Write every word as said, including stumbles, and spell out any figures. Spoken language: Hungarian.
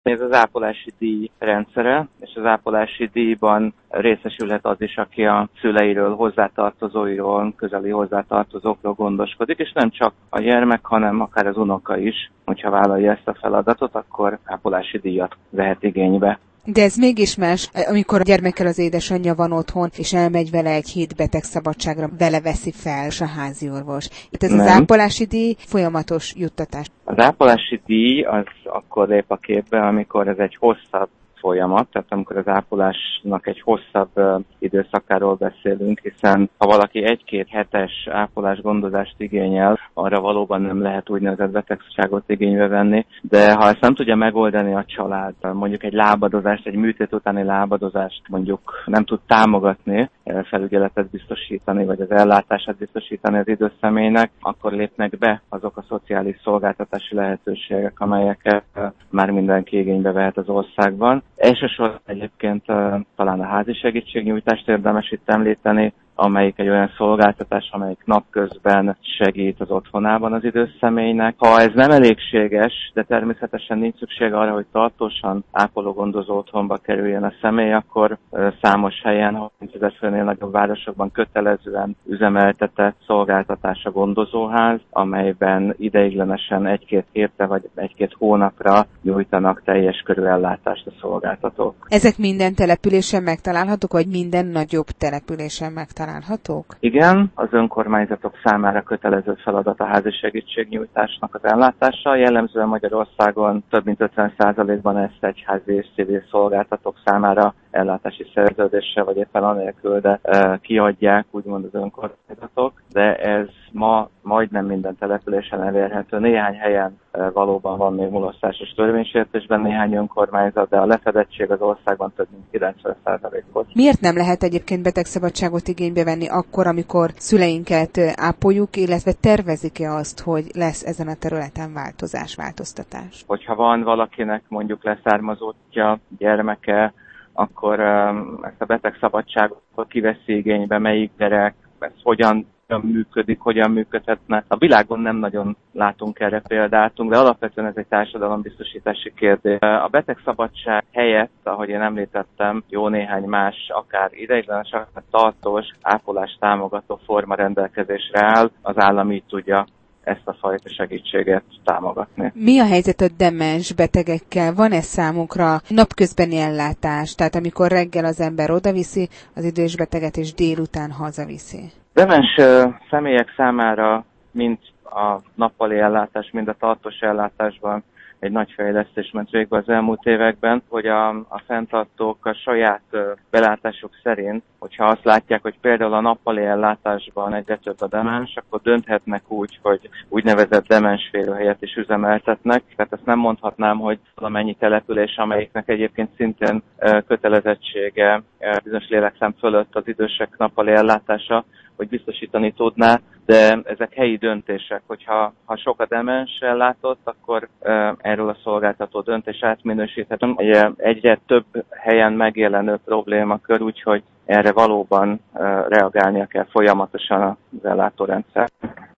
Ez az ápolási díj rendszere, és az ápolási díjban részesülhet az is, aki a szüleiről, hozzátartozóiról, közeli hozzátartozókról gondoskodik, és nem csak a gyermek, hanem akár az unoka is. Hogyha vállalja ezt a feladatot, akkor ápolási díjat vehet igénybe. De ez mégis más, amikor a gyermekkel az édesanyja van otthon, és elmegy vele egy hét betegszabadságra, vele veszi fel a háziorvos. Itt ez nem. Az ápolási díj folyamatos juttatás. Az ápolási díj az akkor lép a képbe, amikor ez egy hosszabb folyamat, tehát amikor az ápolásnak egy hosszabb uh, időszakáról beszélünk, hiszen ha valaki egy-két hetes ápolás gondozást igényel, arra valóban nem lehet úgynevezett betegságot igénybe venni, de ha ezt nem tudja megoldani a család, mondjuk egy lábadozást, egy műtét utáni lábadozást mondjuk nem tud támogatni, felügyeletet biztosítani, vagy az ellátását biztosítani az idős személynek, akkor lépnek be azok a szociális szolgáltatási lehetőségek, amelyeket uh, már mindenki igénybe vehet az országban. Elsősorban egyébként uh, talán a házi segítségnyújtást érdemes itt említeni, amelyik egy olyan szolgáltatás, amelyik napközben segít az otthonában az idős személynek. Ha ez nem elégséges, de természetesen nincs szükség arra, hogy tartósan ápoló-gondozó otthonba kerüljön a személy, akkor uh, számos helyen, harmincezer főnél nagyobb városokban kötelezően üzemeltetett szolgáltatás a gondozóház, amelyben ideiglenesen egy-két hétre vagy egy-két hónapra nyújtanak teljes körű ellátást a szolgáltatók. Ezek minden településen megtalálhatók, vagy minden nagyobb településen megtalálhatók? Igen, az önkormányzatok számára kötelező feladat a házi segítségnyújtásnak az ellátása. Jellemzően Magyarországon több mint ötven százalékban ezt egyházi és civil szolgáltatók számára ellátási szerződéssel, vagy éppen anélkül, de e, kiadják úgymond az önkormányzatok, de ez ma majdnem minden településen elérhető. Néhány helyen e, valóban van még mulasztásos törvénysértésben néhány önkormányzat, de a lefedettség az országban több mint kilencven százalékos. Miért nem lehet egyébként betegszabadságot igénybe venni akkor, amikor szüleinket ápoljuk, illetve tervezik-e azt, hogy lesz ezen a területen változás, változtatás? Hogyha van valakinek mondjuk leszármazottja, gyermeke, akkor um, ezt a betegszabadságot kiveszi igénybe, melyik gyerek, ez hogyan működik, hogyan működhetne. A világon nem nagyon látunk erre példát, de alapvetően ez egy társadalombiztosítási kérdés. A betegszabadság helyett, ahogy én említettem, jó néhány más, akár ideiglenes, akár tartós ápolást támogató forma rendelkezésre áll, az állam így tudja ezt a fajta segítséget támogatni. Mi a helyzet a demens betegekkel? Van-e számukra napközbeni ellátás? Tehát amikor reggel az ember odaviszi az idős beteget, és délután hazaviszi? Demens uh, személyek számára mind a nappali ellátás, mind a tartós ellátásban egy nagy fejlesztés ment végbe az elmúlt években, hogy a, a fenntartók a saját uh, belátásuk szerint, hogyha azt látják, hogy például a nappali ellátásban egyre több a demens, akkor dönthetnek úgy, hogy úgynevezett demensfélőhelyet is üzemeltetnek. Tehát ezt nem mondhatnám, hogy valamennyi település, amelyiknek egyébként szintén uh, kötelezettsége uh, bizonyos lélekszám fölött az idősek nappali ellátása, hogy biztosítani tudná, de ezek helyi döntések, hogyha ha sok a demens ellátott, akkor e, erről a szolgáltató döntés átminősíthetünk. Egyre több helyen megjelenő problémakör, úgyhogy erre valóban e, reagálnia kell folyamatosan az ellátórendszer.